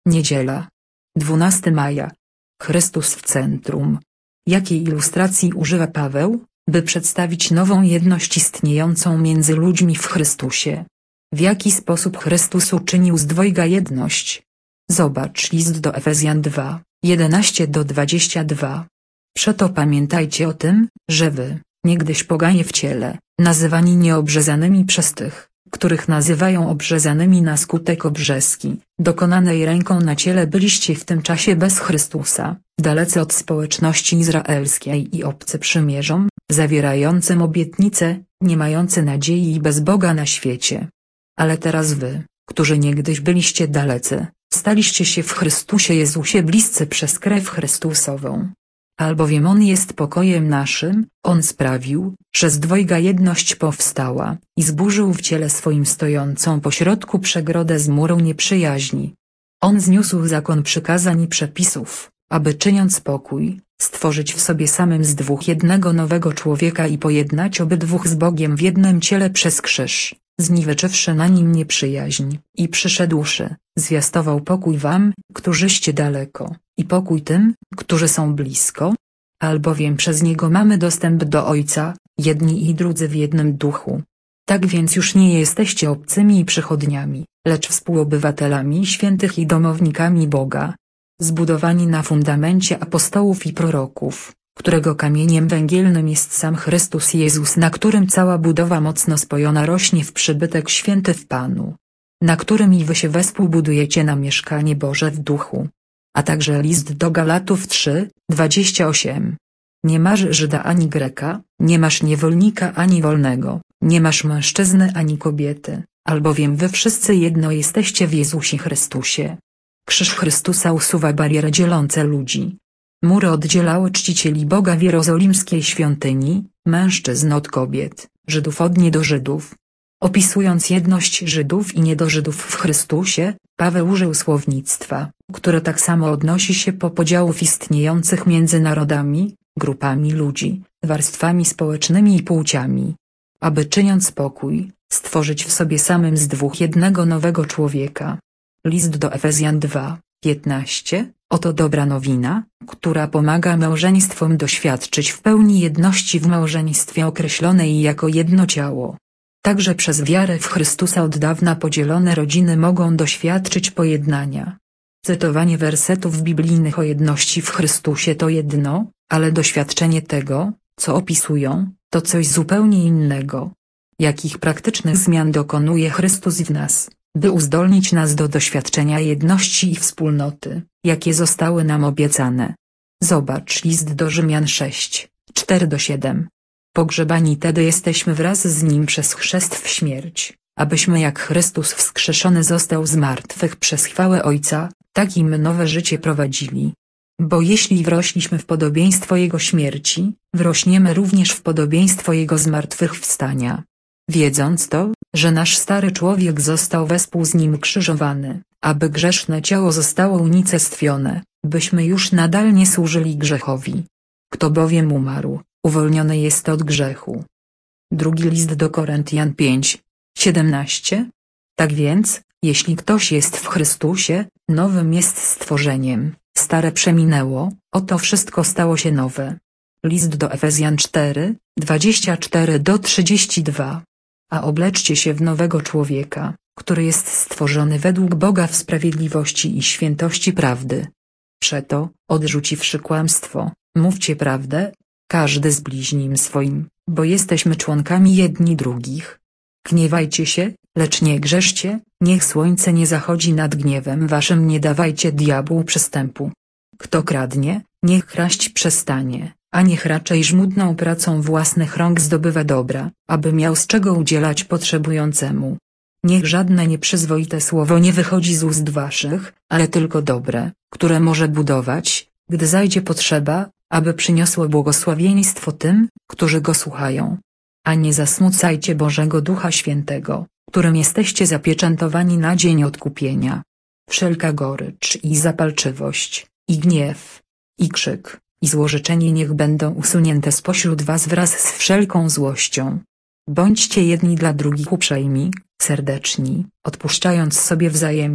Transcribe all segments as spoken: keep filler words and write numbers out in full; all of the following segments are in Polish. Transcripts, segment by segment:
Niedziela. dwunastego maja. Chrystus w centrum. Jakiej ilustracji używa Paweł, by przedstawić nową jedność istniejącą między ludźmi w Chrystusie? W jaki sposób Chrystus uczynił z dwojga jedność? Zobacz list do Efezjan dwa, jedenaście do dwudziestu dwóch. Przeto pamiętajcie o tym, że wy, niegdyś poganie w ciele, nazywani nieobrzezanymi przez tych, których nazywają obrzezanymi na skutek obrzezki, dokonanej ręką na ciele, byliście w tym czasie bez Chrystusa, dalecy od społeczności izraelskiej i obcy przymierzom, zawierającym obietnice, nie mający nadziei i bez Boga na świecie. Ale teraz wy, którzy niegdyś byliście dalecy, staliście się w Chrystusie Jezusie bliscy przez krew Chrystusową. Albowiem On jest pokojem naszym, On sprawił, że z dwojga jedność powstała, i zburzył w ciele swoim stojącą pośrodku przegrodę z muru nieprzyjaźni. On zniósł zakon przykazań i przepisów, aby czyniąc pokój, stworzyć w sobie samym z dwóch jednego nowego człowieka i pojednać obydwóch z Bogiem w jednym ciele przez krzyż, zniweczywszy na nim nieprzyjaźń, i przyszedłszy, zwiastował pokój wam, którzyście daleko, i pokój tym, którzy są blisko. Albowiem przez Niego mamy dostęp do Ojca, jedni i drudzy w jednym duchu. Tak więc już nie jesteście obcymi i przychodniami, lecz współobywatelami świętych i domownikami Boga. Zbudowani na fundamencie apostołów i proroków, którego kamieniem węgielnym jest sam Chrystus Jezus, na którym cała budowa mocno spojona rośnie w przybytek święty w Panu. Na którym i wy się wespół budujecie na mieszkanie Boże w duchu. A także list do Galatów trzy, dwadzieścia osiem. Nie masz Żyda ani Greka, nie masz niewolnika ani wolnego, nie masz mężczyzny ani kobiety, albowiem wy wszyscy jedno jesteście w Jezusie Chrystusie. Krzyż Chrystusa usuwa bariery dzielące ludzi. Mury oddzielały czcicieli Boga w jerozolimskiej świątyni, mężczyzn od kobiet, Żydów od niedożydów. Opisując jedność Żydów i niedożydów w Chrystusie, Paweł użył słownictwa, które tak samo odnosi się po podziałów istniejących między narodami, grupami ludzi, warstwami społecznymi i płciami. Aby czyniąc pokój, stworzyć w sobie samym z dwóch jednego nowego człowieka. List do Efezjan dwa, piętnaście. Oto dobra nowina, która pomaga małżeństwom doświadczyć w pełni jedności w małżeństwie określonej jako jedno ciało. Także przez wiarę w Chrystusa od dawna podzielone rodziny mogą doświadczyć pojednania. Cytowanie wersetów biblijnych o jedności w Chrystusie to jedno, ale doświadczenie tego, co opisują, to coś zupełnie innego. Jakich praktycznych zmian dokonuje Chrystus w nas, by uzdolnić nas do doświadczenia jedności i wspólnoty, jakie zostały nam obiecane. Zobacz list do Rzymian sześć, cztery do siedem. Pogrzebani tedy jesteśmy wraz z Nim przez chrzest w śmierć, abyśmy jak Chrystus wskrzeszony został z martwych przez chwałę Ojca, tak i my nowe życie prowadzili. Bo jeśli wrośliśmy w podobieństwo Jego śmierci, wrośniemy również w podobieństwo Jego zmartwychwstania. Wiedząc to, że nasz stary człowiek został wespół z Nim krzyżowany, aby grzeszne ciało zostało unicestwione, byśmy już nadal nie służyli grzechowi. Kto bowiem umarł, uwolniony jest od grzechu. Drugi list do Koryntian pięć, siedemnaście. Tak więc, jeśli ktoś jest w Chrystusie, nowym jest stworzeniem, stare przeminęło, oto wszystko stało się nowe. List do Efezjan cztery, dwadzieścia cztery do trzydziestu dwóch. A obleczcie się w nowego człowieka, który jest stworzony według Boga w sprawiedliwości i świętości prawdy. Przeto, odrzuciwszy kłamstwo, mówcie prawdę, każdy z bliźnim swoim, bo jesteśmy członkami jedni drugich. Gniewajcie się, lecz nie grzeszcie, niech słońce nie zachodzi nad gniewem waszym, nie dawajcie diabłu przystępu. Kto kradnie, niech kraść przestanie, a niech raczej żmudną pracą własnych rąk zdobywa dobra, aby miał z czego udzielać potrzebującemu. Niech żadne nieprzyzwoite słowo nie wychodzi z ust waszych, ale tylko dobre, które może budować, gdy zajdzie potrzeba, aby przyniosło błogosławieństwo tym, którzy go słuchają. A nie zasmucajcie Bożego Ducha Świętego, którym jesteście zapieczętowani na dzień odkupienia. Wszelka gorycz i zapalczywość, i gniew, i krzyk, i złorzeczenie niech będą usunięte spośród was wraz z wszelką złością. Bądźcie jedni dla drugich uprzejmi, serdeczni, odpuszczając sobie wzajemnie,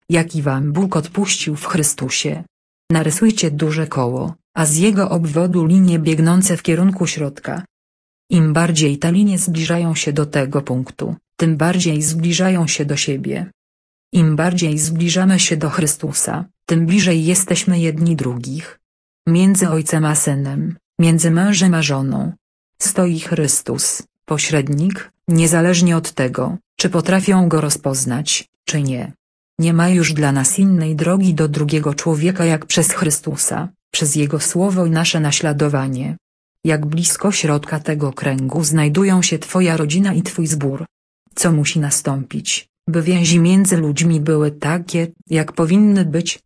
jaki wam Bóg odpuścił w Chrystusie. Narysujcie duże koło, a z jego obwodu linie biegnące w kierunku środka. Im bardziej te linie zbliżają się do tego punktu, tym bardziej zbliżają się do siebie. Im bardziej zbliżamy się do Chrystusa, tym bliżej jesteśmy jedni drugich. Między ojcem a synem, między mężem a żoną stoi Chrystus, pośrednik, niezależnie od tego, czy potrafią go rozpoznać, czy nie. Nie ma już dla nas innej drogi do drugiego człowieka jak przez Chrystusa, przez Jego słowo i nasze naśladowanie. Jak blisko środka tego kręgu znajdują się Twoja rodzina i Twój zbór. Co musi nastąpić, by więzi między ludźmi były takie, jak powinny być,